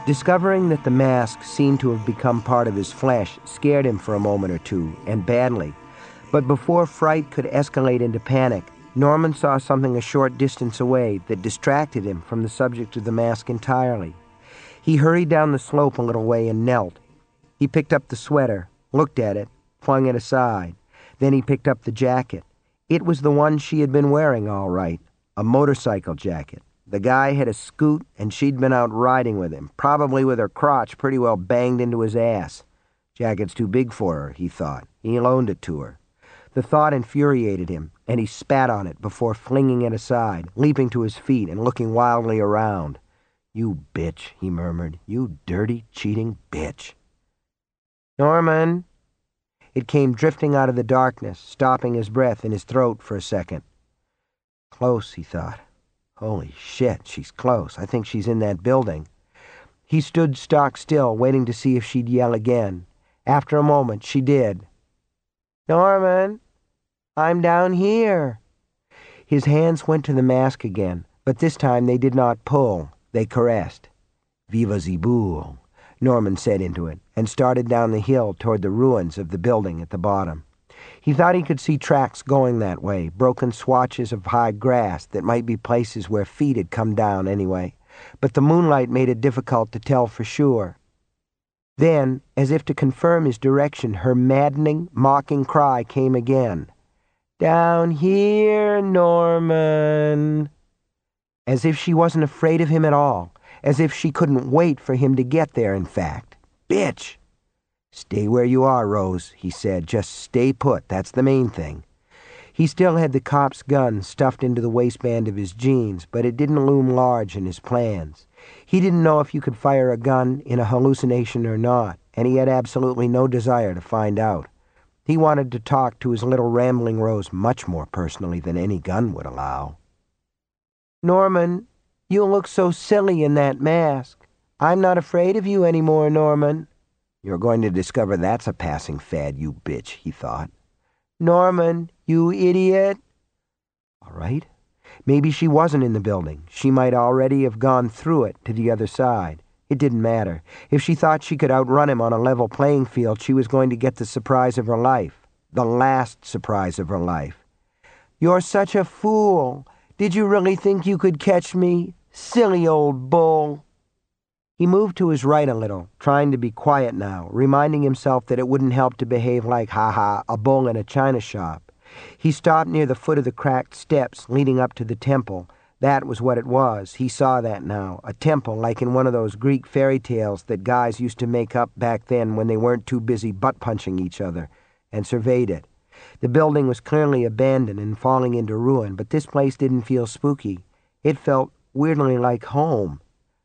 Discovering that the mask seemed to have become part of his flesh scared him for a moment or two, and badly. But before fright could escalate into panic, Norman saw something a short distance away that distracted him from the subject of the mask entirely. He hurried down the slope a little way and knelt. He picked up the sweater, looked at it, flung it aside. Then he picked up the jacket. It was the one she had been wearing, all right, a motorcycle jacket. The guy had a scoot, and she'd been out riding with him, probably with her crotch pretty well banged into his ass. Jacket's too big for her, he thought. He loaned it to her. The thought infuriated him, and he spat on it before flinging it aside, leaping to his feet and looking wildly around. "You bitch," he murmured. "You dirty, cheating bitch." "Norman!" It came drifting out of the darkness, stopping his breath in his throat for a second. Close, he thought. Holy shit, she's close. I think she's in that building. He stood stock still, waiting to see if she'd yell again. After a moment, she did. "Norman, I'm down here." His hands went to the mask again, but this time they did not pull. They caressed. "Viva the Boule," Norman said into it, and started down the hill toward the ruins of the building at the bottom. He thought he could see tracks going that way, broken swatches of high grass that might be places where feet had come down anyway, but the moonlight made it difficult to tell for sure. Then, as if to confirm his direction, her maddening, mocking cry came again. "Down here, Norman." As if she wasn't afraid of him at all, as if she couldn't wait for him to get there, in fact. "Bitch!" "Stay where you are, Rose," he said. "Just stay put. That's the main thing." He still had the cop's gun stuffed into the waistband of his jeans, but it didn't loom large in his plans. He didn't know if you could fire a gun in a hallucination or not, and he had absolutely no desire to find out. He wanted to talk to his little rambling Rose much more personally than any gun would allow. "Norman, you look so silly in that mask. I'm not afraid of you anymore, Norman." "You're going to discover that's a passing fad, you bitch," he thought. "Norman, you idiot." All right. Maybe she wasn't in the building. She might already have gone through it to the other side. It didn't matter. If she thought she could outrun him on a level playing field, she was going to get the surprise of her life. The last surprise of her life. "You're such a fool. Did you really think you could catch me? Silly old bull." He moved to his right a little, trying to be quiet now, reminding himself that it wouldn't help to behave like, a bull in a china shop. He stopped near the foot of the cracked steps leading up to the temple. That was what it was. He saw that now. A temple like in one of those Greek fairy tales that guys used to make up back then when they weren't too busy butt-punching each other, and surveyed it. The building was clearly abandoned and falling into ruin, but this place didn't feel spooky. It felt weirdly like home.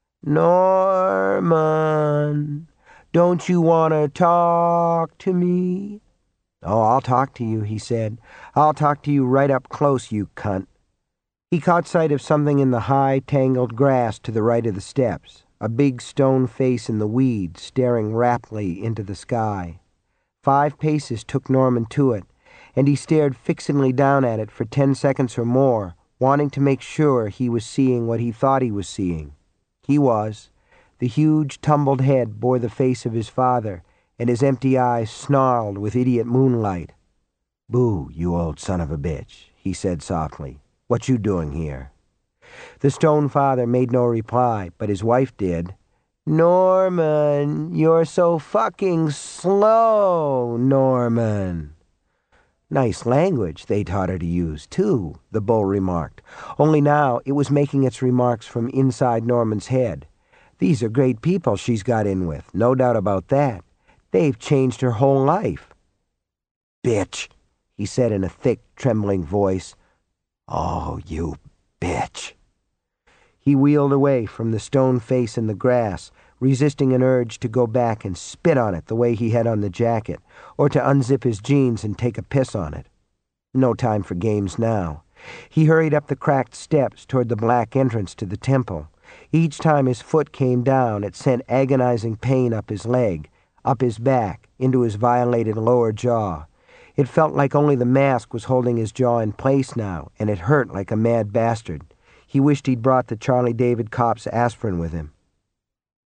"Norman, don't you want to talk to me?" "Oh, I'll talk to you," he said. "I'll talk to you right up close, you cunt." He caught sight of something in the high, tangled grass to the right of the steps, a big stone face in the weeds staring raptly into the sky. 5 paces took Norman to it, and he stared fixedly down at it for 10 seconds or more, wanting to make sure he was seeing what he thought he was seeing. He was. The huge, tumbled head bore the face of his father, and his empty eyes snarled with idiot moonlight. "Boo, you old son of a bitch," he said softly. "What you doing here?" The stone father made no reply, but his wife did. "Norman, you're so fucking slow, Norman." Nice language they taught her to use, too, the bull remarked. Only now it was making its remarks from inside Norman's head. These are great people she's got in with, no doubt about that. They've changed her whole life. "Bitch," he said in a thick, trembling voice. "Oh, you bitch." He wheeled away from the stone face in the grass, resisting an urge to go back and spit on it the way he had on the jacket, or to unzip his jeans and take a piss on it. No time for games now. He hurried up the cracked steps toward the black entrance to the temple. Each time his foot came down, it sent agonizing pain up his leg, up his back, into his violated lower jaw. It felt like only the mask was holding his jaw in place now, and it hurt like a mad bastard. He wished he'd brought the Charlie David cop's aspirin with him.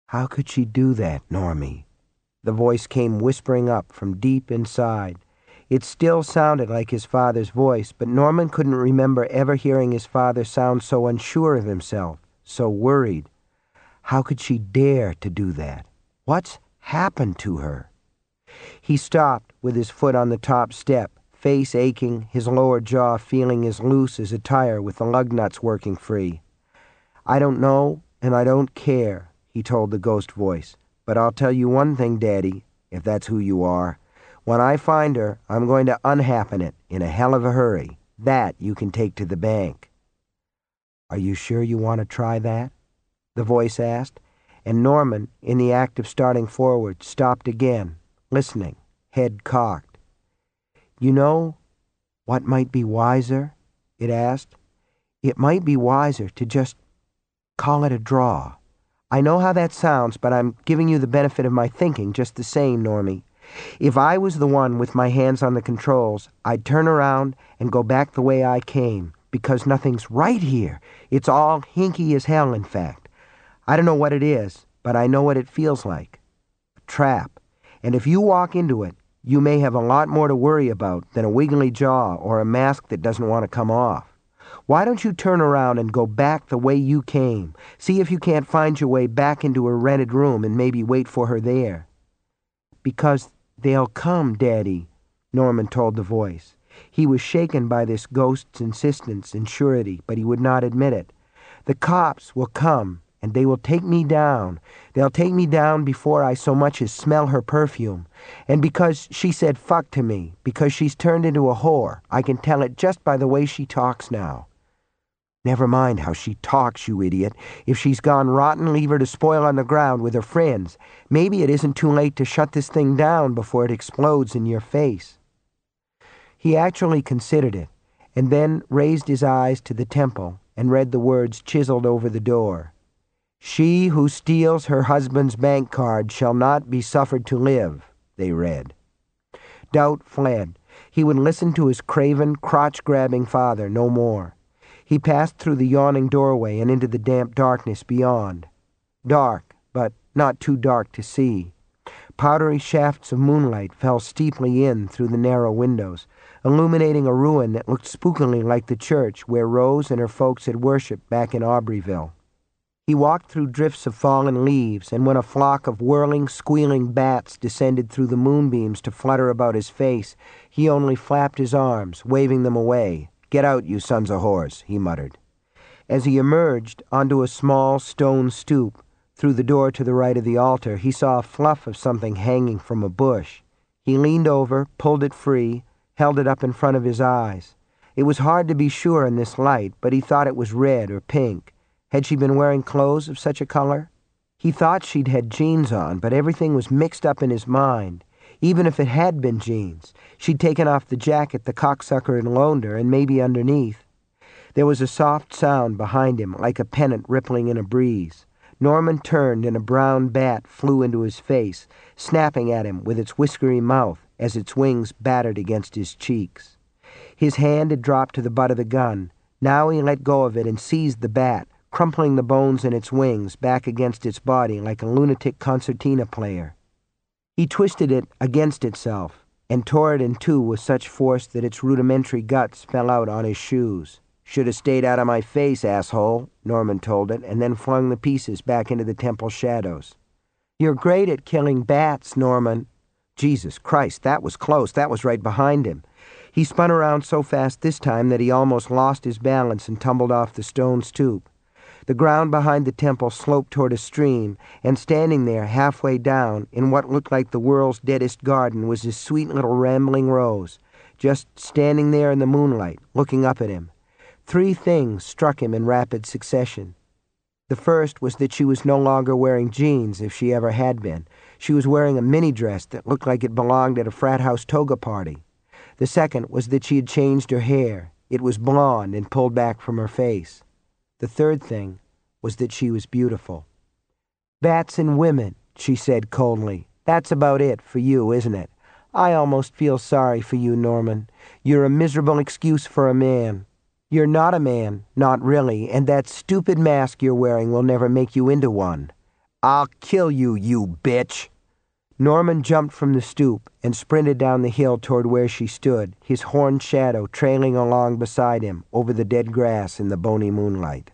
How could she do that, Normie? The voice came whispering up from deep inside. It still sounded like his father's voice, but Norman couldn't remember ever hearing his father sound so unsure of himself, so worried. How could she dare to do that? What's happened to her? He stopped with his foot on the top step, face aching, his lower jaw feeling as loose as a tire with the lug nuts working free. I don't know, and I don't care, he told the ghost voice. But I'll tell you one thing, Daddy, if that's who you are. When I find her, I'm going to unhappen it in a hell of a hurry. That you can take to the bank. Are you sure you want to try that? The voice asked, and Norman, in the act of starting forward, stopped again, listening, head cocked. You know what might be wiser? It asked. It might be wiser to just call it a draw. I know how that sounds, but I'm giving you the benefit of my thinking just the same, Normie. If I was the one with my hands on the controls, I'd turn around and go back the way I came, because nothing's right here. It's all hinky as hell, in fact. I don't know what it is, but I know what it feels like. A trap. And if you walk into it, you may have a lot more to worry about than a wiggly jaw or a mask that doesn't want to come off. Why don't you turn around and go back the way you came? See if you can't find your way back into her rented room and maybe wait for her there. Because they'll come, Daddy, Norman told the voice. He was shaken by this ghost's insistence and surety, but he would not admit it. The cops will come, and they will take me down. They'll take me down before I so much as smell her perfume. And because she said fuck to me, because she's turned into a whore, I can tell it just by the way she talks now. Never mind how she talks, you idiot. If she's gone rotten, leave her to spoil on the ground with her friends. Maybe it isn't too late to shut this thing down before it explodes in your face. He actually considered it, and then raised his eyes to the temple and read the words chiseled over the door. She who steals her husband's bank card shall not be suffered to live, they read. Doubt fled. He would listen to his craven, crotch-grabbing father no more. He passed through the yawning doorway and into the damp darkness beyond. Dark, but not too dark to see. Powdery shafts of moonlight fell steeply in through the narrow windows, illuminating a ruin that looked spookily like the church where Rose and her folks had worshipped back in Aubreyville. He walked through drifts of fallen leaves, and when a flock of whirling, squealing bats descended through the moonbeams to flutter about his face, he only flapped his arms, waving them away. Get out, you sons of whores, he muttered. As he emerged onto a small stone stoop, through the door to the right of the altar, he saw a fluff of something hanging from a bush. He leaned over, pulled it free, held it up in front of his eyes. It was hard to be sure in this light, but he thought it was red or pink. Had she been wearing clothes of such a color? He thought she'd had jeans on, but everything was mixed up in his mind. Even if it had been jeans, she'd taken off the jacket the cocksucker had loaned her, and maybe underneath. There was a soft sound behind him, like a pennant rippling in a breeze. Norman turned, and a brown bat flew into his face, snapping at him with its whiskery mouth as its wings battered against his cheeks. His hand had dropped to the butt of the gun. Now he let go of it and seized the bat, crumpling the bones in its wings back against its body like a lunatic concertina player. He twisted it against itself and tore it in two with such force that its rudimentary guts fell out on his shoes. Should have stayed out of my face, asshole, Norman told it, and then flung the pieces back into the temple shadows. You're great at killing bats, Norman. Jesus Christ, that was close. That was right behind him. He spun around so fast this time that he almost lost his balance and tumbled off the stone stoop. The ground behind the temple sloped toward a stream, and standing there halfway down, in what looked like the world's deadest garden, was his sweet little rambling Rose, just standing there in the moonlight, looking up at him. 3 things struck him in rapid succession. The first was that she was no longer wearing jeans, if she ever had been. She was wearing a mini-dress that looked like it belonged at a frat house toga party. The second was that she had changed her hair. It was blonde and pulled back from her face. The third thing was that she was beautiful. Bats and women, she said coldly. That's about it for you, isn't it? I almost feel sorry for you, Norman. You're a miserable excuse for a man. You're not a man, not really, and that stupid mask you're wearing will never make you into one. I'll kill you, you bitch. Norman jumped from the stoop and sprinted down the hill toward where she stood, his horned shadow trailing along beside him over the dead grass in the bony moonlight.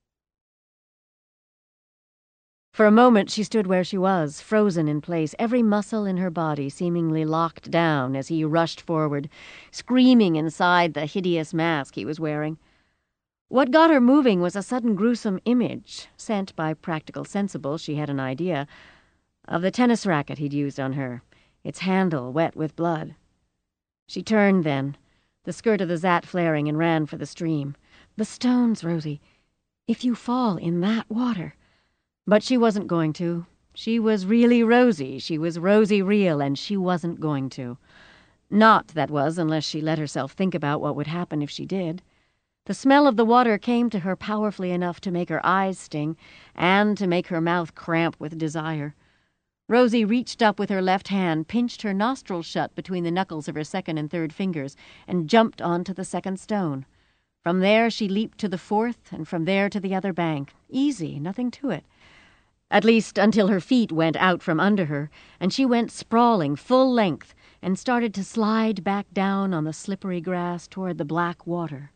For a moment she stood where she was, frozen in place, every muscle in her body seemingly locked down as he rushed forward, screaming inside the hideous mask he was wearing. What got her moving was a sudden gruesome image, sent by Practical Sensible, she had an idea, of the tennis racket he'd used on her, its handle wet with blood. She turned then, the skirt of the Zat flaring, and ran for the stream. The stones, Rosie. If you fall in that water. But she wasn't going to. She was really Rosie. She was Rosie real, and she wasn't going to. Not, that was, unless she let herself think about what would happen if she did. The smell of the water came to her powerfully enough to make her eyes sting and to make her mouth cramp with desire. Rosie reached up with her left hand, pinched her nostrils shut between the knuckles of her second and third fingers, and jumped onto the second stone. From there she leaped to the fourth, and from there to the other bank. Easy, nothing to it. At least until her feet went out from under her, and she went sprawling full length and started to slide back down on the slippery grass toward the black water.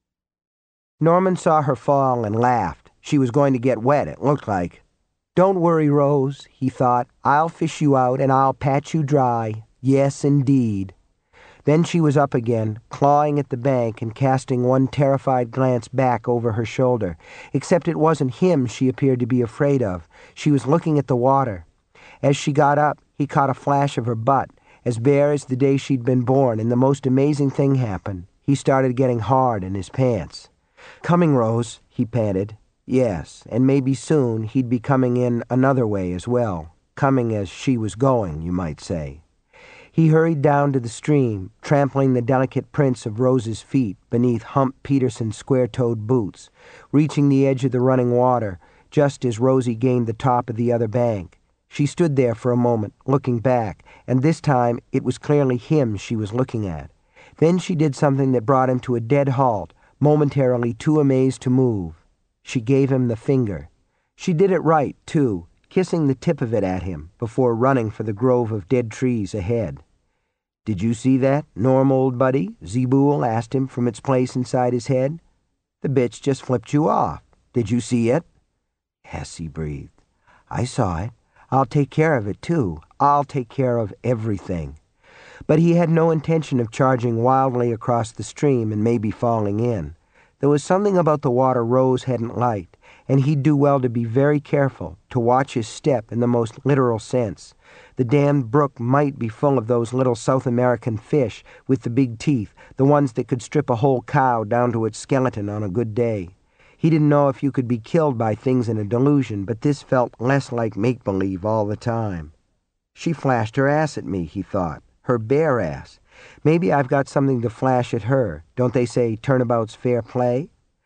Norman saw her fall and laughed. She was going to get wet, it looked like. Don't worry, Rose, he thought. I'll fish you out and I'll pat you dry. Yes, indeed. Then she was up again, clawing at the bank and casting one terrified glance back over her shoulder. Except it wasn't him she appeared to be afraid of. She was looking at the water. As she got up, he caught a flash of her butt, as bare as the day she'd been born, and the most amazing thing happened. He started getting hard in his pants. Coming, Rose, he panted. Yes, and maybe soon he'd be coming in another way as well. Coming as she was going, you might say. He hurried down to the stream, trampling the delicate prints of Rose's feet beneath Hump Peterson's square-toed boots, reaching the edge of the running water just as Rosie gained the top of the other bank. She stood there for a moment, looking back, and this time it was clearly him she was looking at. Then she did something that brought him to a dead halt, momentarily too amazed to move. She gave him the finger. She did it right, too, kissing the tip of it at him before running for the grove of dead trees ahead. Did you see that, Norm, old buddy? Zebul asked him from its place inside his head. The bitch just flipped you off. Did you see it? Yes, he breathed. I saw it. I'll take care of it, too. I'll take care of everything. But he had no intention of charging wildly across the stream and maybe falling in. There was something about the water Rose hadn't liked, and he'd do well to be very careful, to watch his step in the most literal sense. The damned brook might be full of those little South American fish with the big teeth, the ones that could strip a whole cow down to its skeleton on a good day. He didn't know if you could be killed by things in a delusion, but this felt less like make-believe all the time. She flashed her ass at me, he thought, her bare ass. Maybe I've got something to flash at her. Don't they say turnabout's fair play?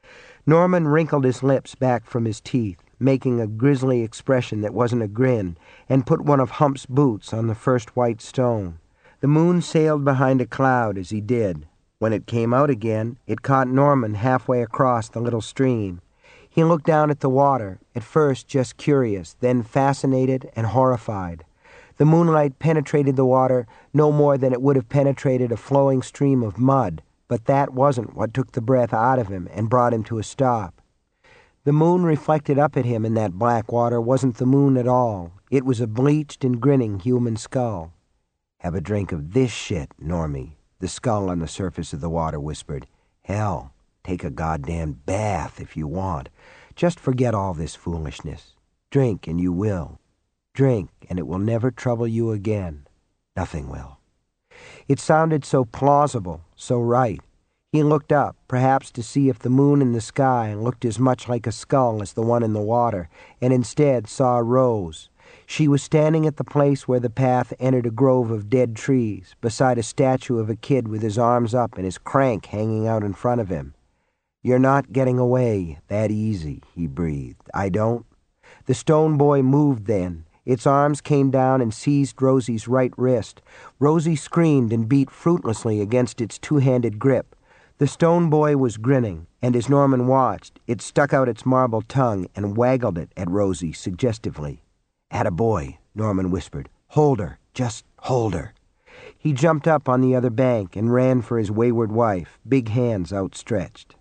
Norman wrinkled his lips back from his teeth, making a grisly expression that wasn't a grin, and put one of Hump's boots on the first white stone. The moon sailed behind a cloud as he did. When it came out again, it caught Norman halfway across the little stream. He looked down at the water, at first just curious, then fascinated and horrified. The moonlight penetrated the water no more than it would have penetrated a flowing stream of mud, but that wasn't what took the breath out of him and brought him to a stop. The moon reflected up at him in that black water wasn't the moon at all. It was a bleached and grinning human skull. Have a drink of this shit, Normie, the skull on the surface of the water whispered. Hell, take a goddamn bath if you want. Just forget all this foolishness. Drink and you will. Drink and it will never trouble you again. Nothing will. It sounded so plausible, so right. He looked up, perhaps to see if the moon in the sky looked as much like a skull as the one in the water, and instead saw Rose. She was standing at the place where the path entered a grove of dead trees, beside a statue of a kid with his arms up and his crank hanging out in front of him. You're not getting away that easy, he breathed. I don't. The stone boy moved then. Its arms came down and seized Rosie's right wrist. Rosie screamed and beat fruitlessly against its two-handed grip. The stone boy was grinning, and as Norman watched, it stuck out its marble tongue and waggled it at Rosie suggestively. "Attaboy," Norman whispered. "Hold her. Just hold her." He jumped up on the other bank and ran for his wayward wife, big hands outstretched.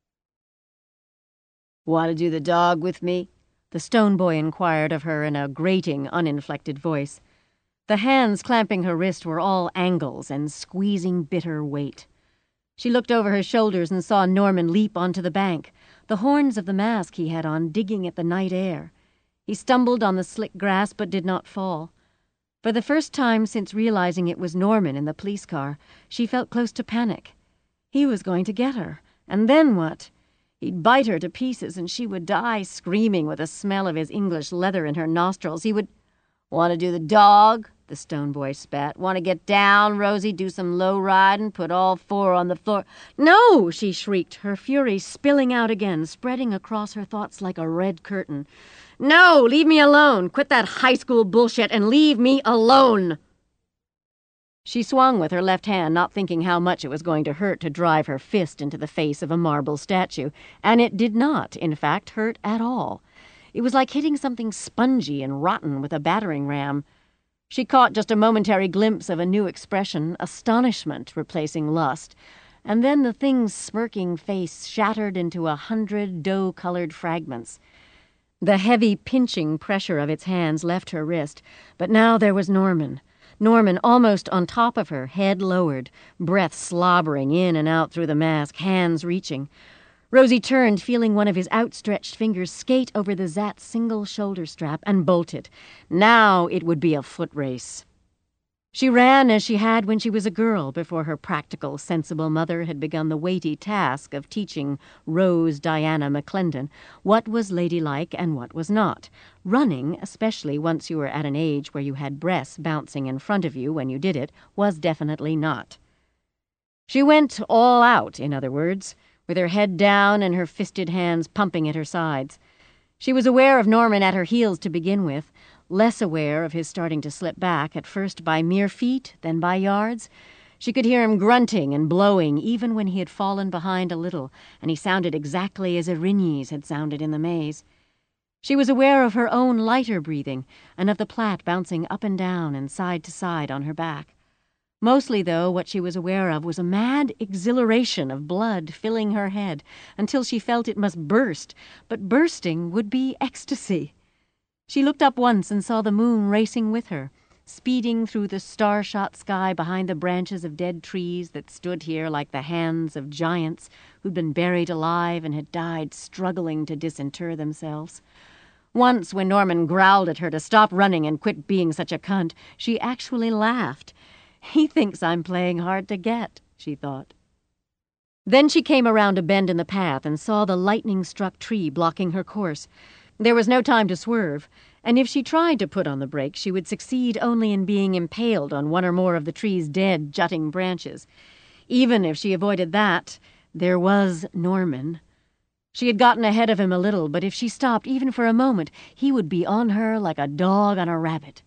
"Want to do the dog with me?" the stone boy inquired of her in a grating, uninflected voice. The hands clamping her wrist were all angles and squeezing bitter weight. She looked over her shoulders and saw Norman leap onto the bank, the horns of the mask he had on digging at the night air. He stumbled on the slick grass but did not fall. For the first time since realizing it was Norman in the police car, she felt close to panic. He was going to get her, and then what? He'd bite her to pieces and she would die screaming with the smell of his English leather in her nostrils. He would... "Want to do the dog?" the stone boy spat. "Want to get down, Rosie, do some low riding, put all four on the floor?" "No!" she shrieked, her fury spilling out again, spreading across her thoughts like a red curtain. "No! Leave me alone! Quit that high school bullshit and leave me alone!" She swung with her left hand, not thinking how much it was going to hurt to drive her fist into the face of a marble statue, and it did not, in fact, hurt at all. It was like hitting something spongy and rotten with a battering ram. She caught just a momentary glimpse of a new expression, astonishment replacing lust, and then the thing's smirking face shattered into 100 dough-colored fragments. The heavy, pinching pressure of its hands left her wrist, but now there was Norman. Norman almost on top of her, head lowered, breath slobbering in and out through the mask, hands reaching. Rosie turned, feeling one of his outstretched fingers skate over the Zat's single shoulder strap, and bolted. Now it would be a foot race. She ran as she had when she was a girl, before her practical, sensible mother had begun the weighty task of teaching Rose Diana McClendon what was ladylike and what was not. Running, especially once you were at an age where you had breasts bouncing in front of you when you did it, was definitely not. She went all out, in other words, with her head down and her fisted hands pumping at her sides. She was aware of Norman at her heels to begin with, less aware of his starting to slip back, at first by mere feet, then by yards. She could hear him grunting and blowing even when he had fallen behind a little, and he sounded exactly as Erinyes had sounded in the maze. She was aware of her own lighter breathing, and of the plait bouncing up and down and side to side on her back. Mostly, though, what she was aware of was a mad exhilaration of blood filling her head until she felt it must burst, but bursting would be ecstasy. She looked up once and saw the moon racing with her, speeding through the star-shot sky behind the branches of dead trees that stood here like the hands of giants who'd been buried alive and had died struggling to disinter themselves. Once, when Norman growled at her to stop running and quit being such a cunt, she actually laughed. "He thinks I'm playing hard to get," she thought. Then she came around a bend in the path and saw the lightning-struck tree blocking her course. There was no time to swerve, and if she tried to put on the brakes, she would succeed only in being impaled on one or more of the tree's dead, jutting branches. Even if she avoided that, there was Norman. She had gotten ahead of him a little, but if she stopped even for a moment, he would be on her like a dog on a rabbit.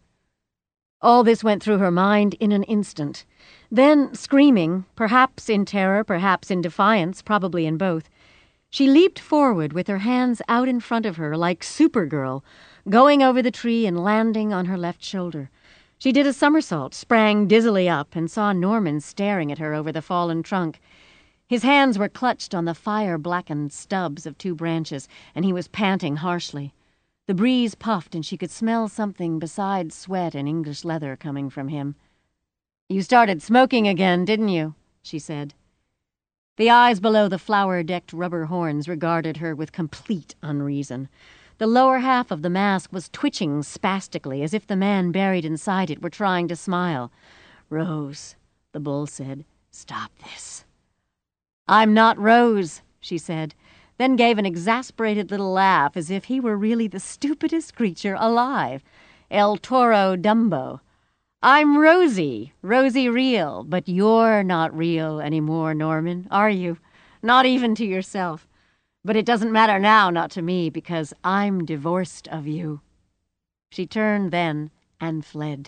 All this went through her mind in an instant. Then, screaming, perhaps in terror, perhaps in defiance, probably in both, she leaped forward with her hands out in front of her like Supergirl, going over the tree and landing on her left shoulder. She did a somersault, sprang dizzily up, and saw Norman staring at her over the fallen trunk. His hands were clutched on the fire-blackened stubs of 2 branches, and he was panting harshly. The breeze puffed, and she could smell something besides sweat and English leather coming from him. "You started smoking again, didn't you?" she said. The eyes below the flower-decked rubber horns regarded her with complete unreason. The lower half of the mask was twitching spastically, as if the man buried inside it were trying to smile. "Rose," the bull said, "stop this." "I'm not Rose," she said, then gave an exasperated little laugh as if he were really the stupidest creature alive. El Toro Dumbo. "I'm Rosie, Rosie Real, but you're not real anymore, Norman, are you? Not even to yourself. But it doesn't matter now, not to me, because I'm divorced of you." She turned then and fled.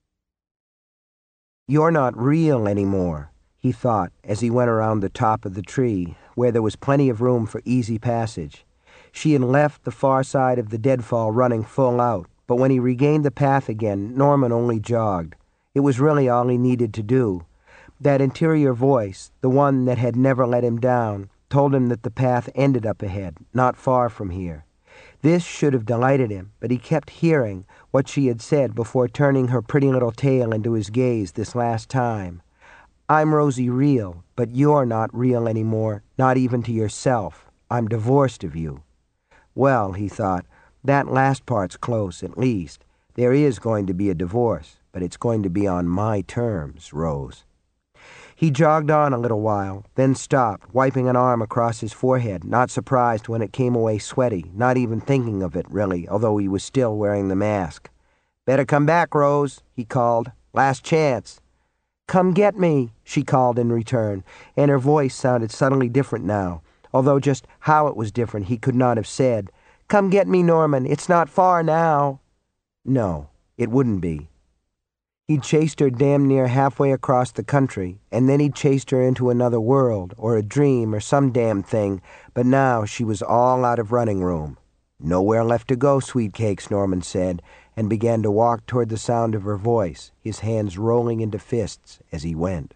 "You're not real anymore," he thought as he went around the top of the tree, where there was plenty of room for easy passage. She had left the far side of the deadfall running full out, but when he regained the path again, Norman only jogged. It was really all he needed to do. That interior voice, the one that had never let him down, told him that the path ended up ahead, not far from here. This should have delighted him, but he kept hearing what she had said before turning her pretty little tail into his gaze this last time. I'm Rosie real, but you're not real anymore, not even to yourself. I'm divorced of you. Well, he thought, that last part's close, at least. There is going to be a divorce, but it's going to be on my terms, Rose. He jogged on a little while, then stopped, wiping an arm across his forehead, not surprised when it came away sweaty, not even thinking of it, really, although he was still wearing the mask. Better come back, Rose, he called. Last chance. Come get me, she called in return, and her voice sounded subtly different now, although just how it was different he could not have said. Come get me, Norman. It's not far now. No, it wouldn't be. He'd chased her damn near halfway across the country, and then he'd chased her into another world, or a dream, or some damn thing, but now she was all out of running room. Nowhere left to go, sweet cakes, Norman said, and began to walk toward the sound of her voice, his hands rolling into fists as he went.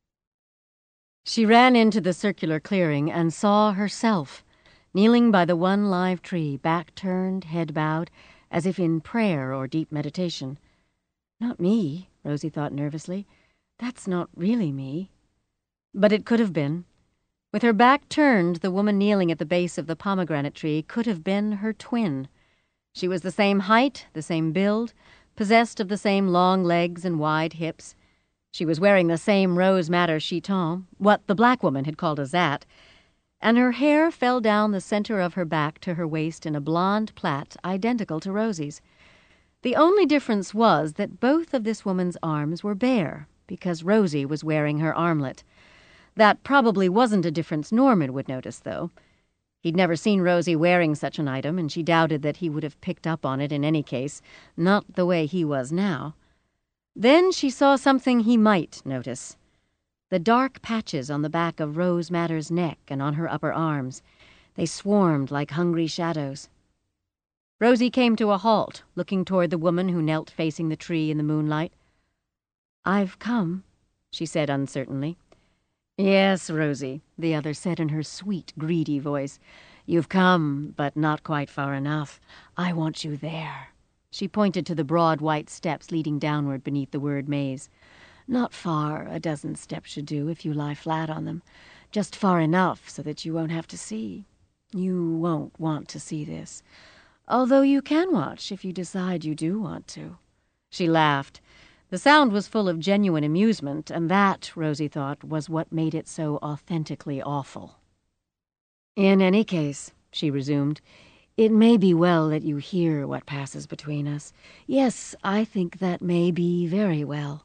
She ran into the circular clearing and saw herself, kneeling by the one live tree, back turned, head bowed, as if in prayer or deep meditation. Not me, Rosie thought nervously. That's not really me. But it could have been. With her back turned, the woman kneeling at the base of the pomegranate tree could have been her twin. She was the same height, the same build, possessed of the same long legs and wide hips. She was wearing the same rose madder chiton, what the black woman had called a zat, and her hair fell down the center of her back to her waist in a blonde plait identical to Rosie's. The only difference was that both of this woman's arms were bare, because Rosie was wearing her armlet. That probably wasn't a difference Norman would notice, though. He'd never seen Rosie wearing such an item, and she doubted that he would have picked up on it in any case, not the way he was now. Then she saw something he might notice. The dark patches on the back of Rose Madder's neck and on her upper arms. They swarmed like hungry shadows. Rosie came to a halt, looking toward the woman who knelt facing the tree in the moonlight. I've come, she said uncertainly. Yes, Rosie, the other said in her sweet, greedy voice. You've come, but not quite far enough. I want you there. She pointed to the broad white steps leading downward beneath the word maze. Not far, a dozen steps should do if you lie flat on them. Just far enough so that you won't have to see. You won't want to see this. Although you can watch if you decide you do want to. She laughed. The sound was full of genuine amusement, and that, Rosie thought, was what made it so authentically awful. In any case, she resumed, it may be well that you hear what passes between us. Yes, I think that may be very well.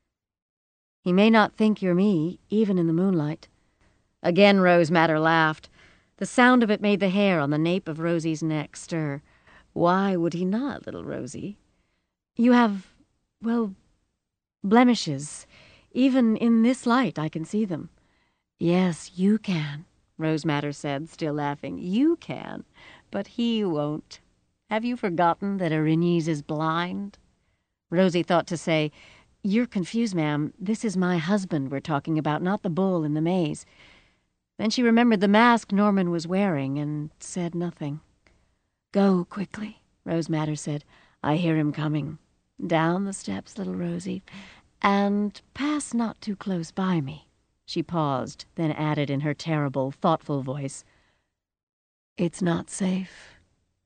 He may not think you're me, even in the moonlight. Again Rose Madder laughed. The sound of it made the hair on the nape of Rosie's neck stir. Why would he not, little Rosie? You have, well, blemishes. Even in this light I can see them. Yes, you can, Rose Madder said, still laughing. You can, but he won't. Have you forgotten that Erinyes is blind? Rosie thought to say, You're confused, ma'am. This is my husband we're talking about, not the bull in the maze. Then she remembered the mask Norman was wearing and said nothing. Go quickly, Rose Madder said. I hear him coming. Down the steps, little Rosie, and pass not too close by me. She paused, then added in her terrible, thoughtful voice, It's not safe.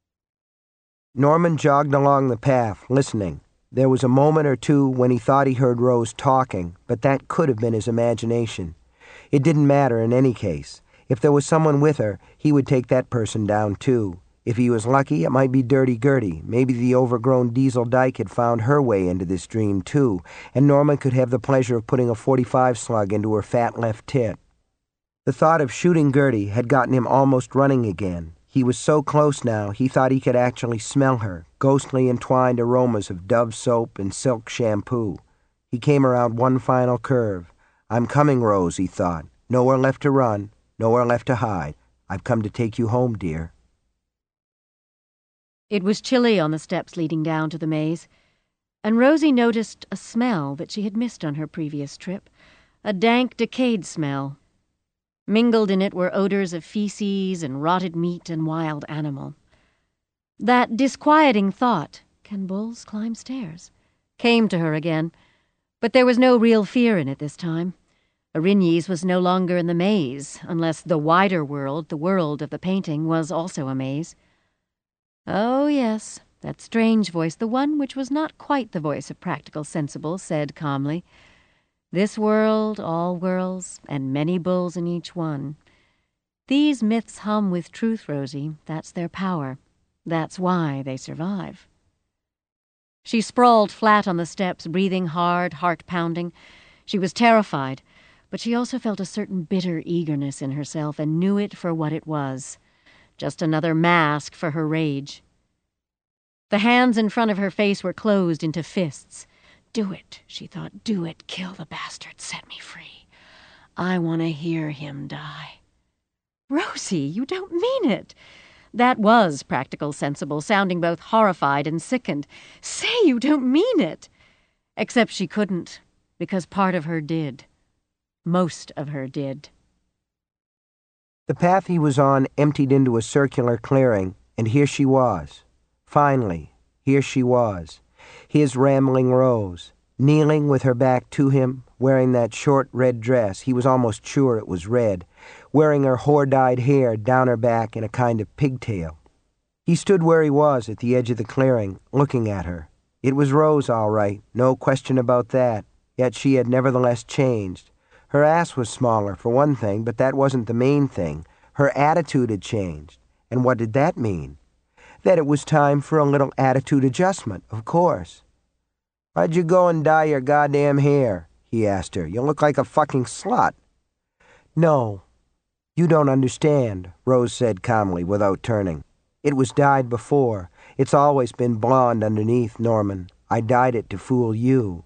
Norman jogged along the path, listening. There was a moment or two when he thought he heard Rose talking, but that could have been his imagination. It didn't matter in any case. If there was someone with her, he would take that person down too. If he was lucky, it might be Dirty Gertie. Maybe the overgrown Diesel Dyke had found her way into this dream too, and Norman could have the pleasure of putting a .45 slug into her fat left tit. The thought of shooting Gertie had gotten him almost running again. He was so close now, he thought he could actually smell her, ghostly entwined aromas of Dove soap and silk shampoo. He came around one final curve. I'm coming, Rose, he thought. Nowhere left to run, nowhere left to hide. I've come to take you home, dear. It was chilly on the steps leading down to the maze, and Rosie noticed a smell that she had missed on her previous trip, a dank, decayed smell. Mingled in it were odors of feces and rotted meat and wild animal. That disquieting thought, "Can bulls climb stairs?" came to her again, but there was no real fear in it this time. Erinyes was no longer in the maze, unless the wider world, the world of the painting, was also a maze. Oh, yes, that strange voice, the one which was not quite the voice of Practical Sensible, said calmly, "This world, all worlds, and many bulls in each one. These myths hum with truth, Rosie. That's their power. That's why they survive." She sprawled flat on the steps, breathing hard, heart-pounding. She was terrified, but she also felt a certain bitter eagerness in herself and knew it for what it was. Just another mask for her rage. The hands in front of her face were closed into fists. "Do it," she thought. "Do it. Kill the bastard. Set me free. I want to hear him die." "Rosie, you don't mean it." That was Practical Sensible, sounding both horrified and sickened. "Say you don't mean it." Except she couldn't, because part of her did. Most of her did. The path he was on emptied into a circular clearing, and here she was. Finally, here she was. His rambling Rose, kneeling with her back to him, wearing that short red dress, he was almost sure it was red, wearing her whore-dyed hair down her back in a kind of pigtail. He stood where he was at the edge of the clearing, looking at her. It was Rose, all right, no question about that, yet she had nevertheless changed. Her ass was smaller, for one thing, but that wasn't the main thing. Her attitude had changed. And what did that mean? That it was time for a little attitude adjustment, of course. "Why'd you go and dye your goddamn hair?" he asked her. "You look like a fucking slut." "No, you don't understand," Rose said calmly, without turning. "It was dyed before. It's always been blonde underneath, Norman. I dyed it to fool you."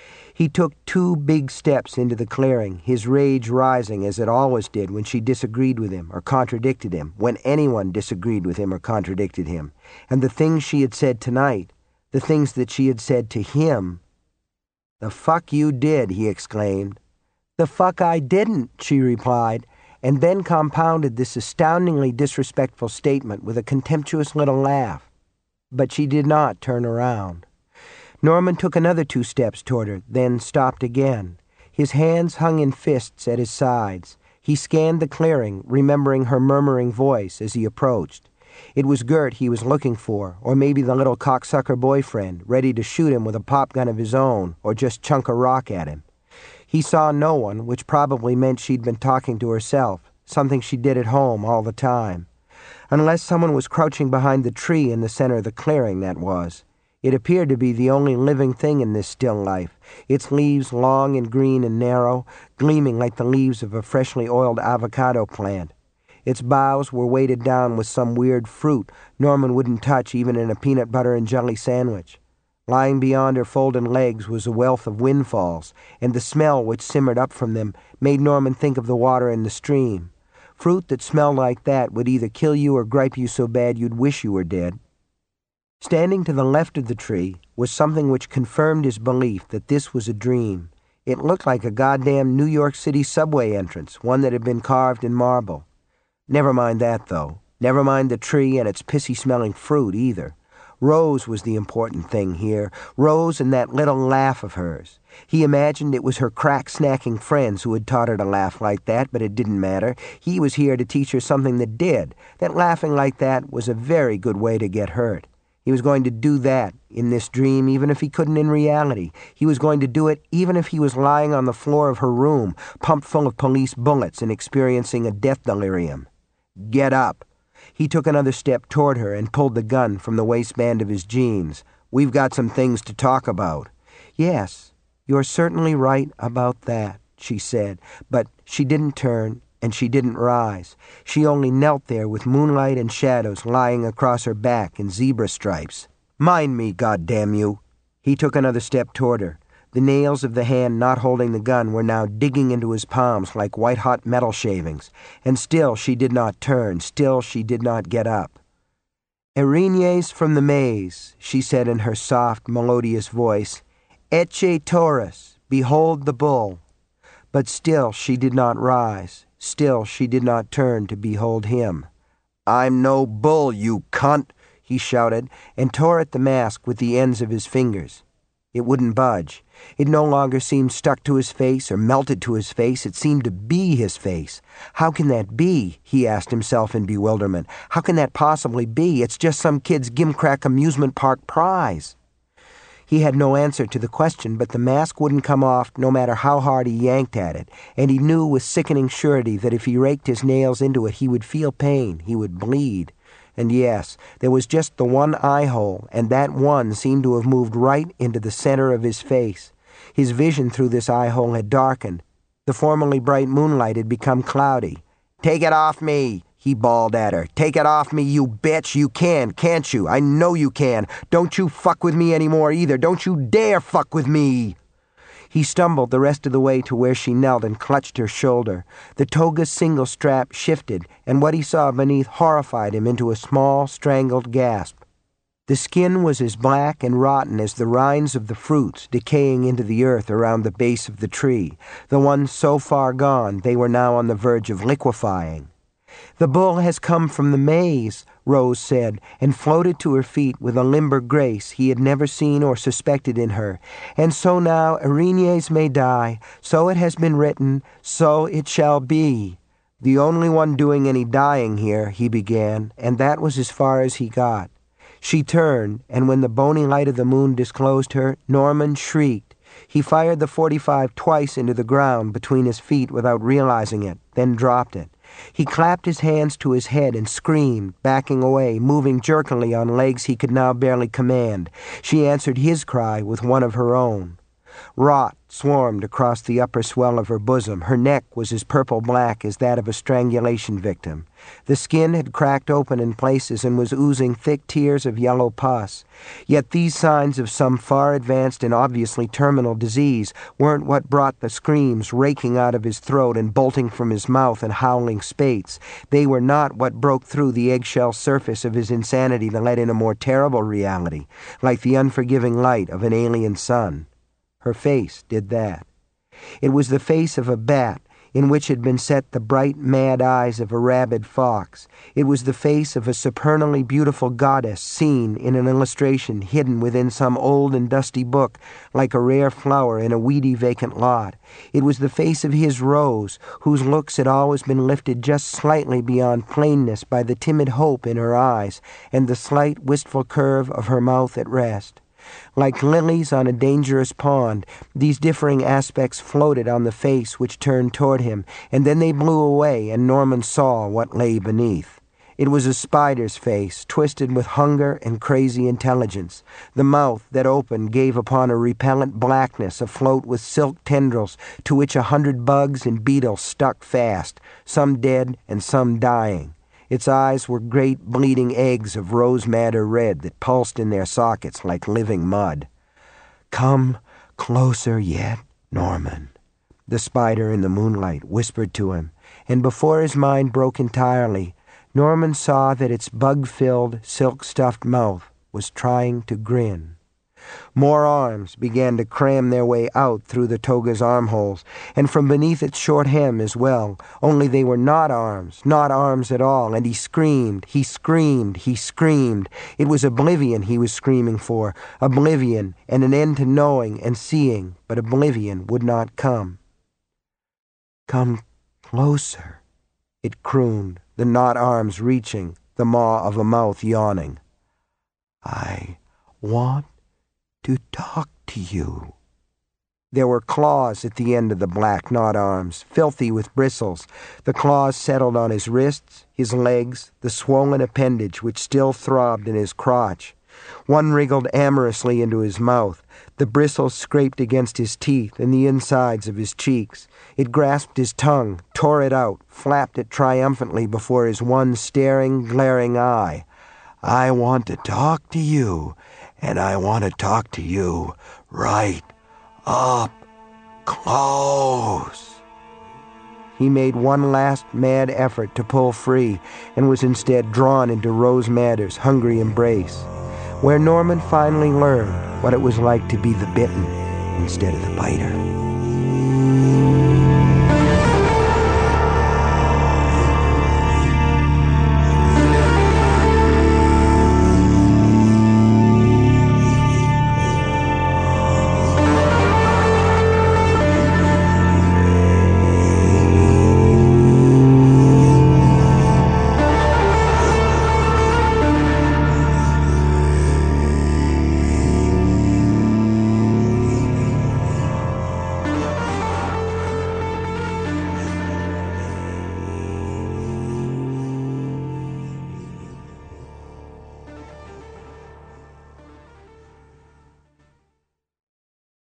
He took 2 big steps into the clearing, his rage rising as it always did when she disagreed with him or contradicted him, when anyone disagreed with him or contradicted him. And the things she had said tonight, the things that she had said to him. "The fuck you did," he exclaimed. "The fuck I didn't," she replied, and then compounded this astoundingly disrespectful statement with a contemptuous little laugh. But she did not turn around. Norman took another 2 steps toward her, then stopped again. His hands hung in fists at his sides. He scanned the clearing, remembering her murmuring voice as he approached. It was Gert he was looking for, or maybe the little cocksucker boyfriend, ready to shoot him with a pop gun of his own, or just chunk a rock at him. He saw no one, which probably meant she'd been talking to herself, something she did at home all the time. Unless someone was crouching behind the tree in the center of the clearing, that was. It appeared to be the only living thing in this still life, its leaves long and green and narrow, gleaming like the leaves of a freshly oiled avocado plant. Its boughs were weighted down with some weird fruit Norman wouldn't touch even in a peanut butter and jelly sandwich. Lying beyond her folded legs was a wealth of windfalls, and the smell which simmered up from them made Norman think of the water in the stream. Fruit that smelled like that would either kill you or gripe you so bad you'd wish you were dead. Standing to the left of the tree was something which confirmed his belief that this was a dream. It looked like a goddamn New York City subway entrance, one that had been carved in marble. Never mind that, though. Never mind the tree and its pissy-smelling fruit, either. Rose was the important thing here. Rose and that little laugh of hers. He imagined it was her crack-snacking friends who had taught her to laugh like that, but it didn't matter. He was here to teach her something that did, that laughing like that was a very good way to get hurt. He was going to do that in this dream even if he couldn't in reality. He was going to do it even if he was lying on the floor of her room, pumped full of police bullets and experiencing a death delirium. "Get up." He took another step toward her and pulled the gun from the waistband of his jeans. "We've got some things to talk about." "Yes, you're certainly right about that," she said, but she didn't turn and she didn't rise. She only knelt there with moonlight and shadows lying across her back in zebra stripes. "Mind me, goddamn you." He took another step toward her. The nails of the hand not holding the gun were now digging into his palms like white-hot metal shavings, and still she did not turn, still she did not get up. "Erinyes from the maze," she said in her soft, melodious voice. "Ecce Taurus, behold the bull." But still she did not rise. Still she did not turn to behold him. "I'm no bull, you cunt," he shouted, and tore at the mask with the ends of his fingers. It wouldn't budge. It no longer seemed stuck to his face or melted to his face. It seemed to be his face. How can that be? He asked himself in bewilderment. How can that possibly be? It's just some kid's gimcrack amusement park prize. He had no answer to the question, but the mask wouldn't come off no matter how hard he yanked at it, and he knew with sickening surety that if he raked his nails into it he would feel pain, he would bleed. And yes, there was just the one eye hole, and that one seemed to have moved right into the center of his face. His vision through this eye hole had darkened. The formerly bright moonlight had become cloudy. "Take it off me," he bawled at her. "Take it off me, you bitch. You can, can't you? I know you can. Don't you fuck with me anymore either. Don't you dare fuck with me." He stumbled the rest of the way to where she knelt and clutched her shoulder. The toga's single strap shifted, and what he saw beneath horrified him into a small, strangled gasp. The skin was as black and rotten as the rinds of the fruits decaying into the earth around the base of the tree, the ones so far gone they were now on the verge of liquefying. "The bull has come from the maze," Rose said, and floated to her feet with a limber grace he had never seen or suspected in her. "And so now Erinyes may die. So it has been written. So it shall be." "The only one doing any dying here," he began, and that was as far as he got. She turned, and when the bony light of the moon disclosed her, Norman shrieked. He fired the .45 twice into the ground between his feet without realizing it, then dropped it. He clapped his hands to his head and screamed, backing away, moving jerkily on legs he could now barely command. She answered his cry with one of her own. Rot swarmed across the upper swell of her bosom. Her neck was as purple-black as that of a strangulation victim. The skin had cracked open in places and was oozing thick tears of yellow pus. Yet these signs of some far-advanced and obviously terminal disease weren't what brought the screams raking out of his throat and bolting from his mouth in howling spates. They were not what broke through the eggshell surface of his insanity to let in a more terrible reality, like the unforgiving light of an alien sun. Her face did that. It was the face of a bat, in which had been set the bright, mad eyes of a rabid fox. It was the face of a supernally beautiful goddess seen in an illustration hidden within some old and dusty book, like a rare flower in a weedy vacant lot. It was the face of his Rose, whose looks had always been lifted just slightly beyond plainness by the timid hope in her eyes and the slight, wistful curve of her mouth at rest. Like lilies on a dangerous pond, these differing aspects floated on the face which turned toward him, and then they blew away, and Norman saw what lay beneath. It was a spider's face, twisted with hunger and crazy intelligence. The mouth that opened gave upon a repellent blackness afloat with silk tendrils to which 100 bugs and beetles stuck fast, some dead and some dying. Its eyes were great bleeding eggs of rose madder red that pulsed in their sockets like living mud. "Come closer yet, Norman," the spider in the moonlight whispered to him, and before his mind broke entirely, Norman saw that its bug-filled, silk-stuffed mouth was trying to grin. More arms began to cram their way out through the toga's armholes, and from beneath its short hem as well, only they were not arms at all, and he screamed. It was oblivion he was screaming for, oblivion and an end to knowing and seeing, but oblivion would not come. "Come closer," it crooned, the not arms reaching, the maw of a mouth yawning. "I want to talk to you." There were claws at the end of the black knot arms, filthy with bristles. The claws settled on his wrists, his legs, the swollen appendage which still throbbed in his crotch. One wriggled amorously into his mouth. The bristles scraped against his teeth and the insides of his cheeks. It grasped his tongue, tore it out, flapped it triumphantly before his one staring, glaring eye. "I want to talk to you, and I want to talk to you right up close." he made one last mad effort to pull free and was instead drawn into Rose Mather's hungry embrace, where Norman finally learned what it was like to be the bitten instead of the biter.